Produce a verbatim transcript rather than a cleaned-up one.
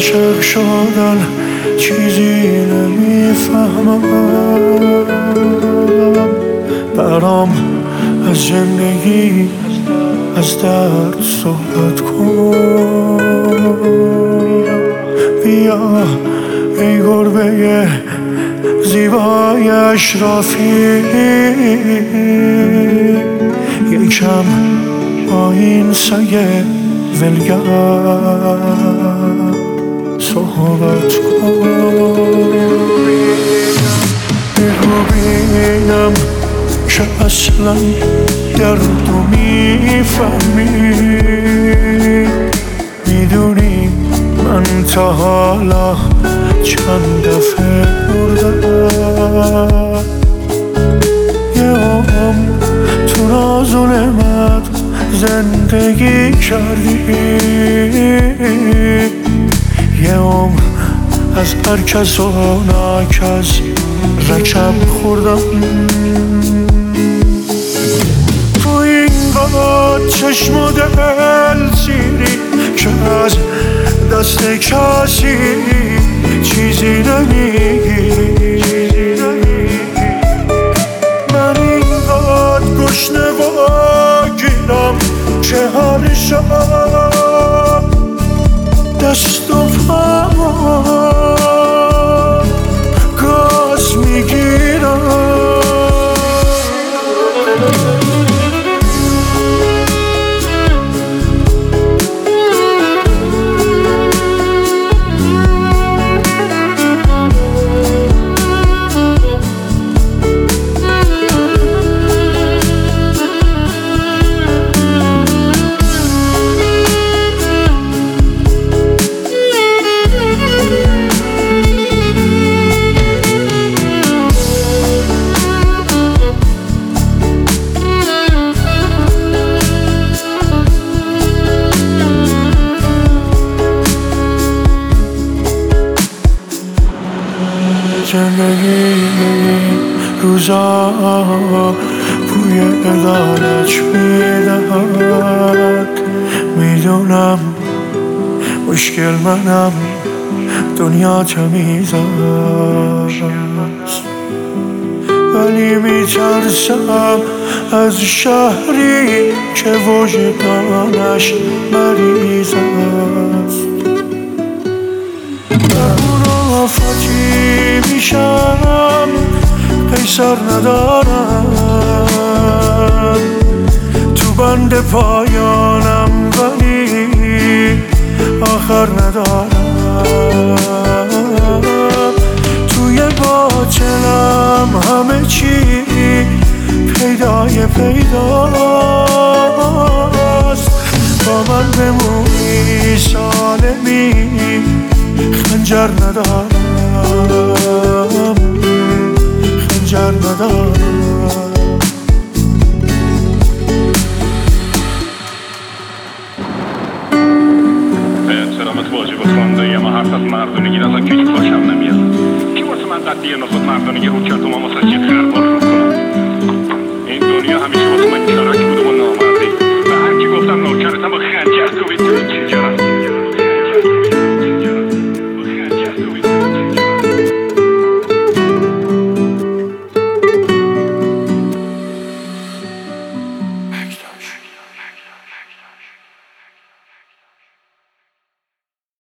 عاشق شدن چیزی نمیفهمم، برام از زندگی از درد صحبت کن. بیا ای گربه زیبای اشرافی، یکم با این سگ ولگر صحبت کن. بگو بینم که اصلا دردو میفهمی، میدونی من تا حالا چند دفعه بردم، یه عمر تو ناز و نعمت زندگی کردی، یه عمر از هر کس و ناکس رکب خوردم. تو این قد چشم و دل سیری که از دست کسی چیزی نمیگی، من این قد گشنه و گیرم که هر شب دست و پا گاز میگیرم. زندگی روزا بوی عدالت میدهد، میدونم مشکل منم دنیا تمیز است، ولی میترسم از شهری که وجدانش مریض است. آفتی میشم قیصر ندارم، تو بند پایانم ولی آخر ندارم، توی باطنم همه چی پیدای پیداست، با من بمونی سالمی خنجر ندارم، خنجر ندارم. احترامت واجب خوانده‌ای، اما حرف از مردونگی ازن که هیچ خوشم نمیاد. کی واسه من قدیه نخود مردونگی رو کرد و من واسه چی خربار رو کنم؟ این دنیا همیشه واسه من کرک